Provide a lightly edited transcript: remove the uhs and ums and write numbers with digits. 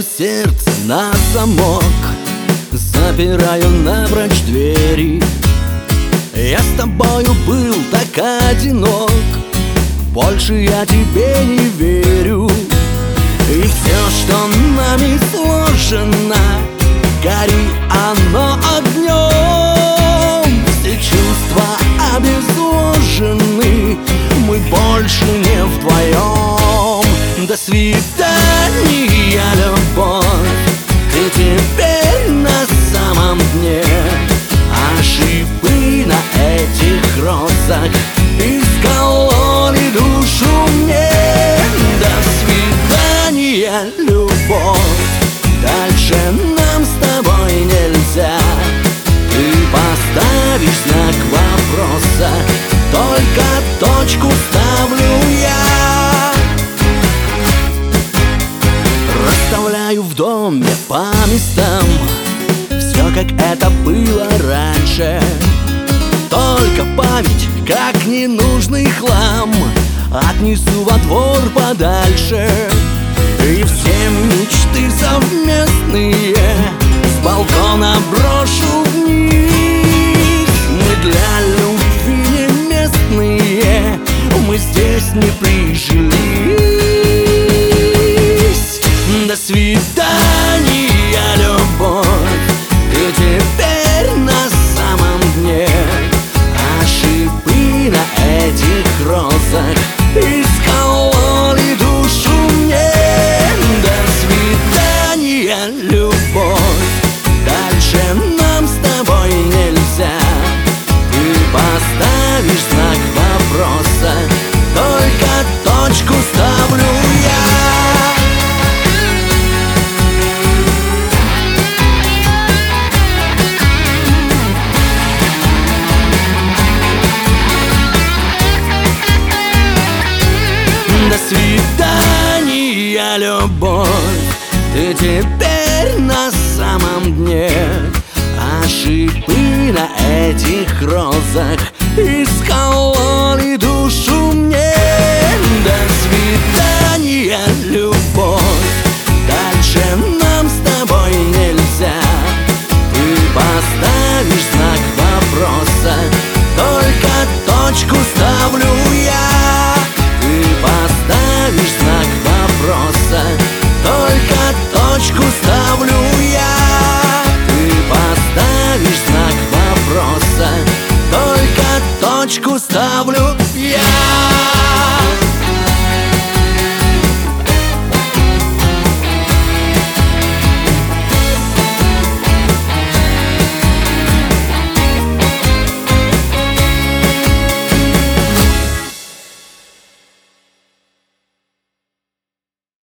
сердце на замок, запираю напрочь двери. Я с тобою был так одинок, больше я тебе не верю. И все, что нами сложено, гори оно огнем. Все чувства обезвожены, мы больше не вдвоем. До свидания, любовь, ты теперь на самом дне. Ошибы на этих розах искололи душу мне. До свидания, любовь, дальше нам с тобой нельзя. Ты поставишь знак вопроса, только точку ставлю я. Расставляю в доме по местам все, как это было раньше. Только память, как ненужный хлам, отнесу во двор подальше. И все мечты совместные с балкона брошу вниз. Мы для любви не местные, мы здесь не прижились. До свидания, любовь, ты теперь на самом дне. Ошибы на этих розах искололи душу мне. До свидания, любовь, дальше нам с тобой нельзя. Ты поставишь знак вопроса, только точку ставлю я. До свидания, любовь, ты теперь на самом дне. Ошибы на этих розах искололи душу